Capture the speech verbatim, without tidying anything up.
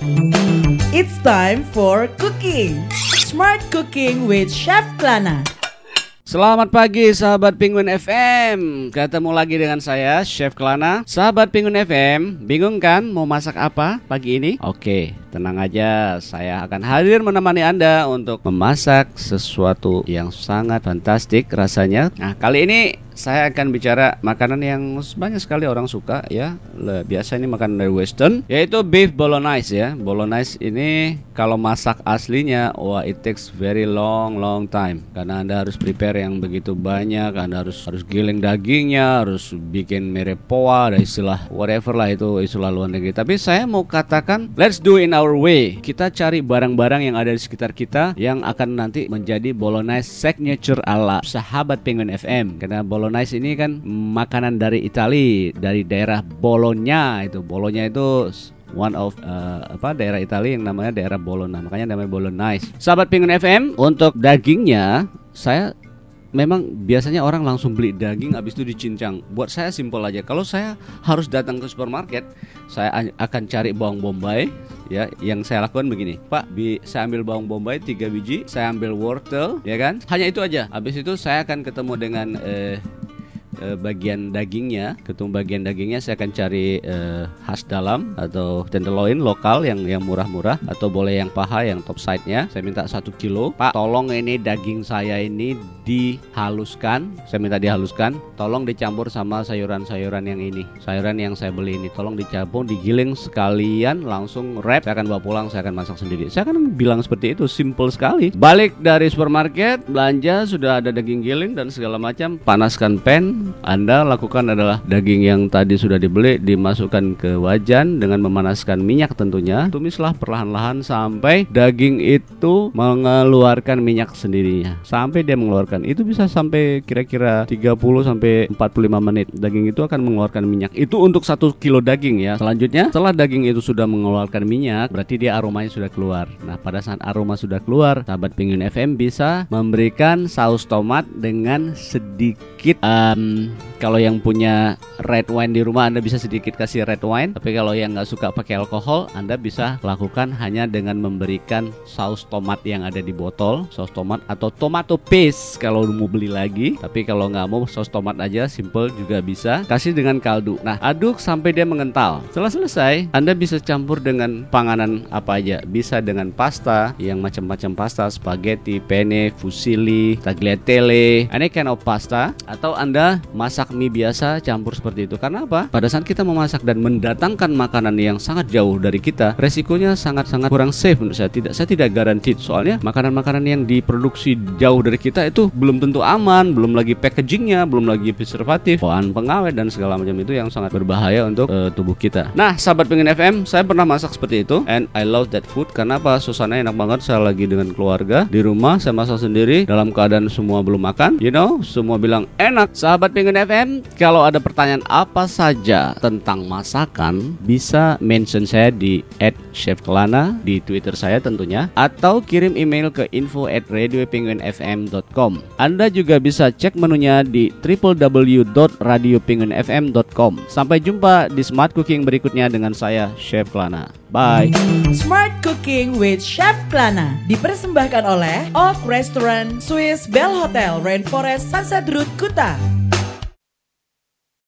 It's time for cooking. Smart Cooking with Chef Klana. Selamat pagi sahabat Penguin F M. Ketemu lagi dengan saya Chef Klana. Sahabat Penguin F M, bingung kan mau masak apa pagi ini? Oke, tenang aja, saya akan hadir menemani Anda untuk memasak sesuatu yang sangat fantastik rasanya. Nah, kali ini saya akan bicara makanan yang banyak sekali orang suka ya. Biasa ini makanan dari Western, yaitu beef bolognese ya. Bolognese ini kalau masak aslinya, wah it takes very long long time. Karena Anda harus prepare yang begitu banyak, Anda harus harus giling dagingnya, harus bikin mirip poa, ada istilah whatever lah itu istilah luar negeri. Tapi saya mau katakan, let's do in our way. Kita cari barang-barang yang ada di sekitar kita yang akan nanti menjadi bolognese signature ala sahabat Penguin F M. Karena bolognese ini kan makanan dari Italia, dari daerah Bologna itu. Bologna itu one of uh, apa daerah Italia yang namanya daerah Bologna, makanya namanya bolognese. Sahabat Penguin F M, untuk dagingnya saya memang biasanya orang langsung beli daging habis itu dicincang. Buat saya simpel aja. Kalau saya harus datang ke supermarket, saya akan cari bawang bombay ya. Yang saya lakukan begini, Pak, bi- saya ambil bawang bombay tiga biji, saya ambil wortel ya kan. Hanya itu aja. Habis itu saya akan ketemu dengan eh, eh, bagian dagingnya, ketemu bagian dagingnya saya akan cari eh, khas dalam atau tenderloin lokal yang yang murah-murah, atau boleh yang paha yang top side-nya. Saya minta satu kilo. Pak, tolong ini daging saya ini dihaluskan, saya minta dihaluskan, tolong dicampur sama sayuran-sayuran yang ini, sayuran yang saya beli ini, tolong dicampur, digiling sekalian, langsung wrap, saya akan bawa pulang, saya akan masak sendiri. Saya akan bilang seperti itu, simple sekali. Balik dari supermarket, belanja, sudah ada daging giling dan segala macam, panaskan pan. Anda lakukan adalah daging yang tadi sudah dibeli dimasukkan ke wajan dengan memanaskan minyak tentunya. Tumislah perlahan-lahan sampai daging itu mengeluarkan minyak sendirinya, sampai dia mengeluarkan. Itu bisa sampai kira-kira tiga puluh sampai empat puluh lima menit. Daging itu akan mengeluarkan minyak. Itu untuk satu kilo daging ya. Selanjutnya, setelah daging itu sudah mengeluarkan minyak, berarti dia aromanya sudah keluar. Nah, pada saat aroma sudah keluar, sahabat Penguin F M bisa memberikan saus tomat dengan sedikit um, kalau yang punya red wine di rumah, Anda bisa sedikit kasih red wine. Tapi kalau yang nggak suka pakai alkohol, Anda bisa lakukan hanya dengan memberikan saus tomat yang ada di botol, saus tomat atau tomato paste kalau mau beli lagi. Tapi kalau nggak mau, saus tomat aja, simple juga bisa. Kasih dengan kaldu. Nah, aduk sampai dia mengental. Setelah selesai, Anda bisa campur dengan panganan apa aja. Bisa dengan pasta, yang macam-macam pasta, spaghetti, penne, fusilli, tagliatelle, any kind of pasta. Atau Anda masak mie biasa, campur seperti itu. Karena apa? Pada saat kita memasak dan mendatangkan makanan yang sangat jauh dari kita, resikonya sangat-sangat kurang safe menurut saya. Tidak, saya tidak guaranteed. Soalnya makanan-makanan yang diproduksi jauh dari kita itu belum tentu aman, belum lagi packagingnya, belum lagi preservatif, bahan pengawet dan segala macam itu yang sangat berbahaya untuk uh, tubuh kita. Nah, sahabat Penguin F M, saya pernah masak seperti itu, and I love that food. Karena apa? Suasananya enak banget. Saya lagi dengan keluarga di rumah, saya masak sendiri dalam keadaan semua belum makan. You know, semua bilang enak. Sahabat Penguin F M, kalau ada pertanyaan apa saja tentang masakan, bisa mention saya di et chef klana di Twitter saya tentunya, atau kirim email ke info at radio penguin f m dot com. Anda juga bisa cek menunya di w w w dot radio penguin f m dot com. Sampai jumpa di Smart Cooking berikutnya dengan saya, Chef Klana. Bye. Smart Cooking with Chef Klana dipersembahkan oleh Oak Restaurant, Swiss Bell Hotel, Rainforest Sunset Road, Kuta.